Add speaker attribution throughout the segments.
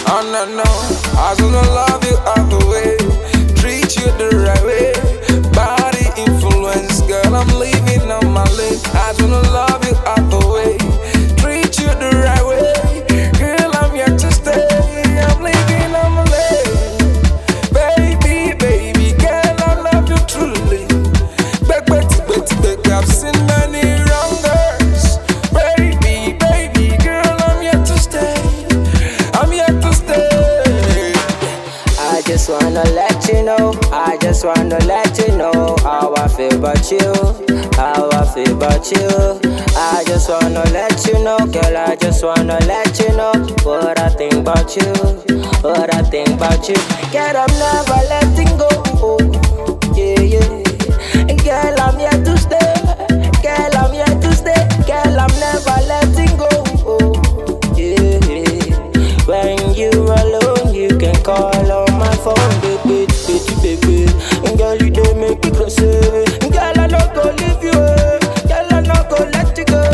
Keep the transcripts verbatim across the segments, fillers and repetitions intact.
Speaker 1: Oh no no, I just wanna love you all the way, treat you the right way. Body influence, girl, I'm leaving on my lane. I just wanna love you all the way, treat you the right way. Girl, I'm here to stay, I'm leaving on my lane. Baby, baby, girl, I love you truly. Back, back, back, back, I've seen many wrong girls. Baby, baby, girl, I'm here to stay, I'm here to stay.
Speaker 2: I just wanna let you know, I just wanna let you know how I feel about you, how I feel about you. I just wanna let you know, girl, I just wanna let you know what I think about you, what I think about you. Girl, I'm never letting go, yeah, yeah. Girl, I'm here to stay, girl, I'm here to stay. Girl, I'm never letting go, yeah, yeah. When you're alone, you can call on my phone, baby, baby, baby. And girl, you dey make me crazy. Girl, I not go leave you, girl, I not go let you go.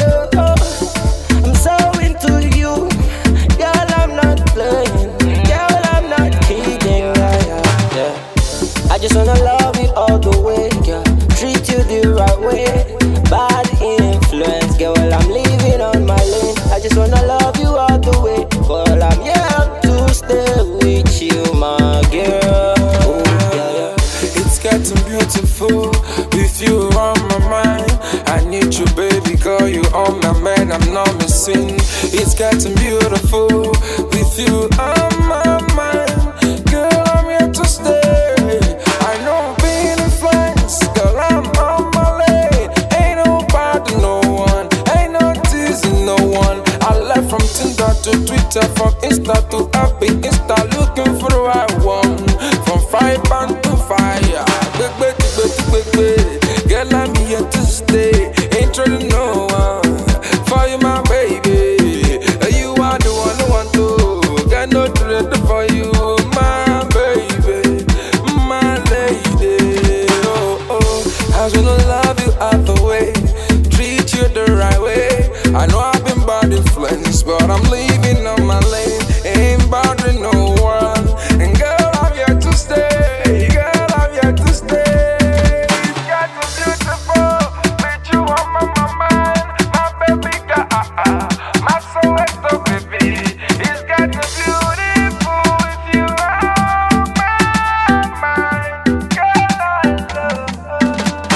Speaker 2: I'm so into you, girl, I'm not playing, girl, I'm not kidding, yeah, yeah, yeah. I just wanna love you all the way, girl, treat you the right way. Bad influence, girl, I'm leaving on my lane. I just wanna love you all the way, girl, I'm here to stay with you, my girl. Oh, yeah, yeah.
Speaker 1: It's getting beautiful with you on my mind. I need you, baby girl, you on my mind, I'm not missing. It's getting beautiful with you on my mind. Girl, I'm here to stay. I know being influenced, girl, I'm on my lane. Ain't nobody, no one, ain't no teasing no one. I left from Tinder to Twitter, from Insta to Happy Insta, looking for the right one. From fire pan to fire, big, big, big, big, big. Girl, I'm here to stay. Ain't trying no one for you, my baby. You are the one who want to. Got no dread for you, my baby, my lady. Oh oh, I just wanna love you all the way, treat you the right way. I know I've been bad influence, but I'm leaving on my lane. Ain't bothering no one. And girl, I'm here to stay. Girl, I'm here to stay. It's got me beautiful with you on my, my mind. My baby girl, my Soweto baby. It's got me beautiful with you on my mind. Girl, I love.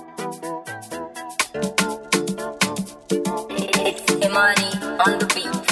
Speaker 3: It's Imani on the beat.